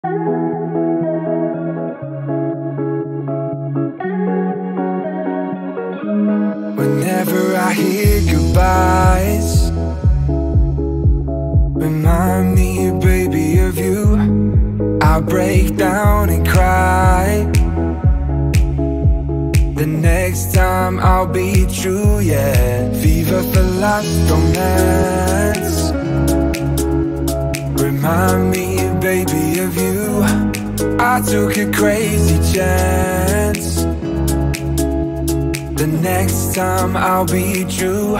Whenever I hear goodbyes, remind me, baby, of you. I'll break down and cry. The next time I'll be true, yeah. Viva the last romance. Remind me, baby, of you. I took a crazy chance. The next time I'll be true.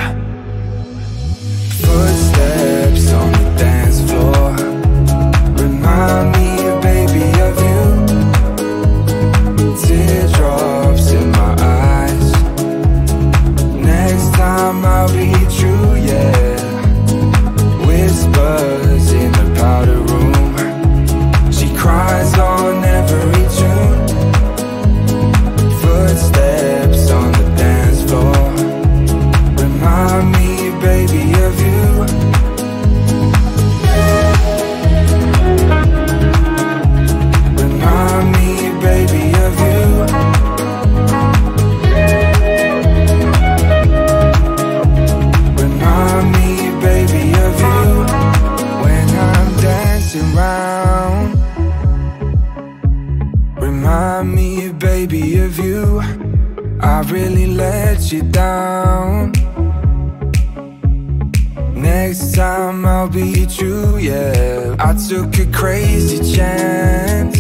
Footsteps on the dance floor. Remind me, baby, of you. Teardrops in my eyes. Next time I'll be true, yeah. Whispers in the powder room. She cries on every tune. Footsteps on the dance floor. Remind me, baby, of you. Remind me, baby, of you. Remind me, baby, of you. When I'm dancing round. Remind me, baby, of you. I really let you down. Next time I'll be true, yeah. I took a crazy chance.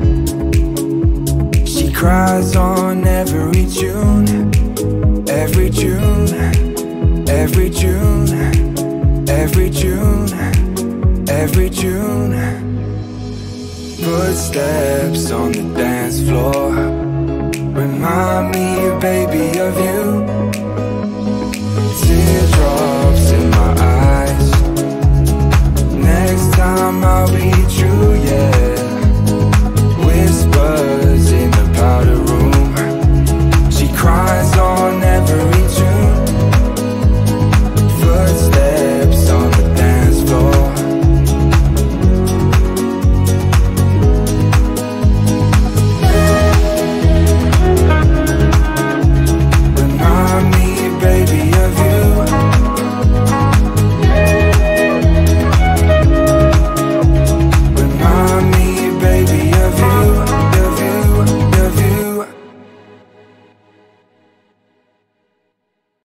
She cries on every tune. Every tune. Every tune. Every tune. Every tune. Footsteps on the dance floor. Remind me, baby, of you. Teardrops in my eyes.